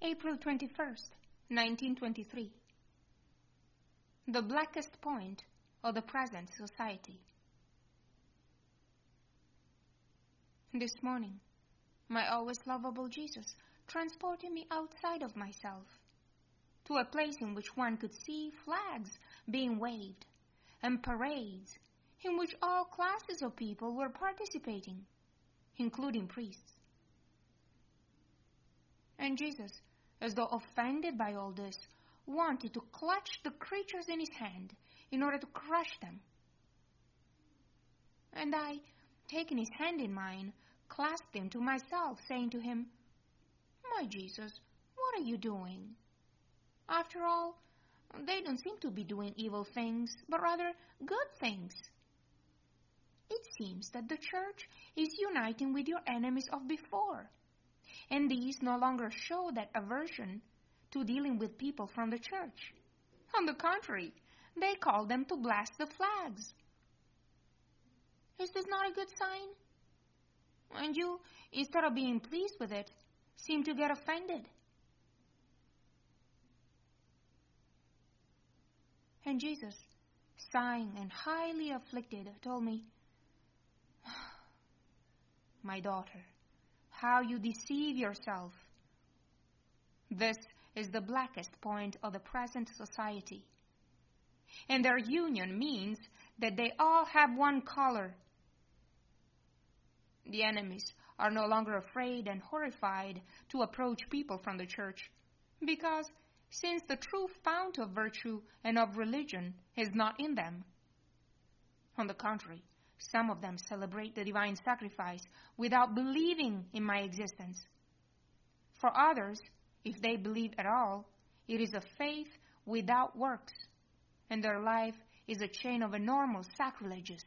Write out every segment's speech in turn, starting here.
April 21st, 1923. The blackest point of the present society. This morning, my always lovable Jesus transported me outside of myself to a place in which one could see flags being waved and parades in which all classes of people were participating, including priests. And Jesus, as though offended by all this, wanted to clutch the creatures in his hand in order to crush them. And I, taking his hand in mine, clasped him to myself, saying to him, "My Jesus, what are you doing? After all, they don't seem to be doing evil things, but rather good things. It seems that the church is uniting with your enemies of before, and these no longer show that aversion to dealing with people from the church. On the contrary, they call them to blast the flags. Is this not a good sign? And you, instead of being pleased with it, seem to get offended." And Jesus, sighing and highly afflicted, told me, "My daughter, how you deceive yourself. This is the blackest point of the present society. And their union means that they all have one color. The enemies are no longer afraid and horrified to approach people from the church, because since the true fount of virtue and of religion is not in them. On the contrary, some of them celebrate the divine sacrifice without believing in my existence. For others, if they believe at all, it is a faith without works, and their life is a chain of enormous sacrileges.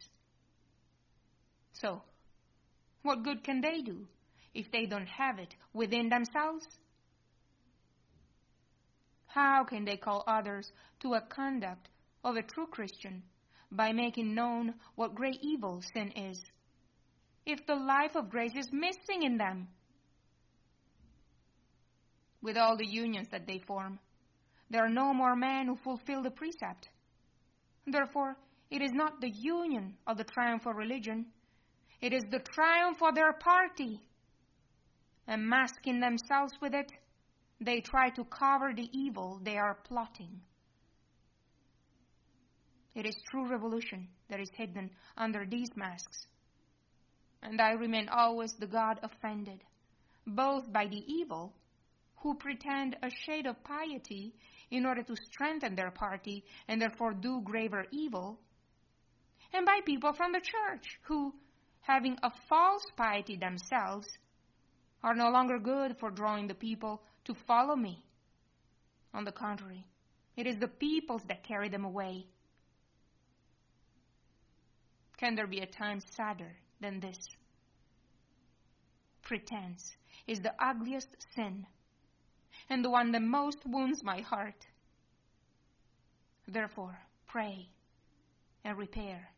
So, what good can they do if they don't have it within themselves? How can they call others to a conduct of a true Christian by making known what great evil sin is, if the life of grace is missing in them? With all the unions that they form, there are no more men who fulfill the precept. Therefore, it is not the union of the triumph of religion, it is the triumph of their party. And masking themselves with it, they try to cover the evil they are plotting. It is true revolution that is hidden under these masks. And I remain always the God offended, both by the evil, who pretend a shade of piety in order to strengthen their party and therefore do graver evil, and by people from the church who, having a false piety themselves, are no longer good for drawing the people to follow me. On the contrary, it is the peoples that carry them away. Can there be a time sadder than this? Pretense is the ugliest sin, and the one that most wounds my heart. Therefore, pray and repair.